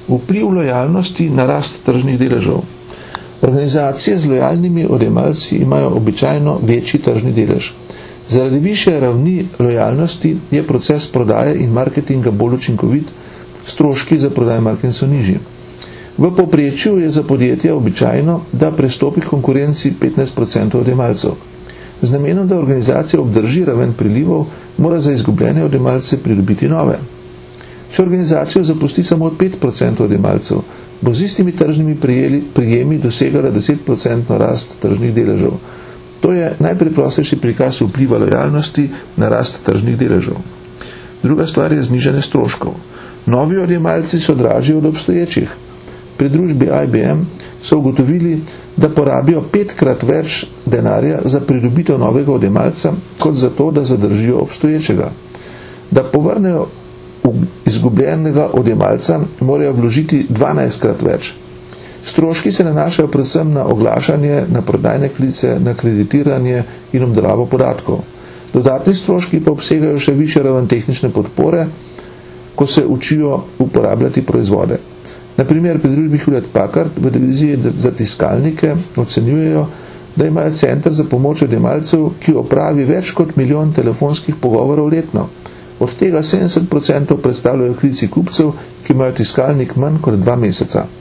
Vpliv lojalnosti na rast tržnih deležev. Organizacije z lojalnimi odjemalci imajo običajno večji tržni delež. Zaradi višje ravni lojalnosti je proces prodaje in marketinga bolj učinkovit, stroški za prodajo marketing so nižji. V povprečju je za podjetja običajno, da prestopi konkurenci 15% odjemalcev. Z namenom, da organizacija obdrži raven prilivov, mora za izgubljene odjemalce pridobiti nove. Če organizacijo zapusti samo 5% odjemalcev, bo z istimi tržnimi prijemi dosegala 10% rast tržnih deležev. To je najpreprostejši prikaz vpliva lojalnosti na rast tržnih deležev. Druga stvar je znižanje stroškov. Novi odjemalci so dražji od obstoječih. Pri družbi IBM so ugotovili, da porabijo 5-krat več denarja za pridobitev novega odjemalca, kot za to, da zadržijo obstoječega. Da povrnejo izgubljenega odjemalca, morajo vložiti 12-krat več. Stroški se nanašajo predvsem na oglašanje, na prodajne klice, na kreditiranje in obdelavo podatkov. Dodatni stroški pa obsegajo še višjo raven tehnične podpore, ko se učijo uporabljati proizvode. Na primer, pri družbi Hewlett-Packard v diviziji za tiskalnike ocenjujejo, da imajo center za pomoč odjemalcev, ki opravi več kot 1 milijon telefonskih pogovorov letno. Od tega 70% predstavljajo klici kupcev, ki imajo tiskalnik manj kot 2 meseca.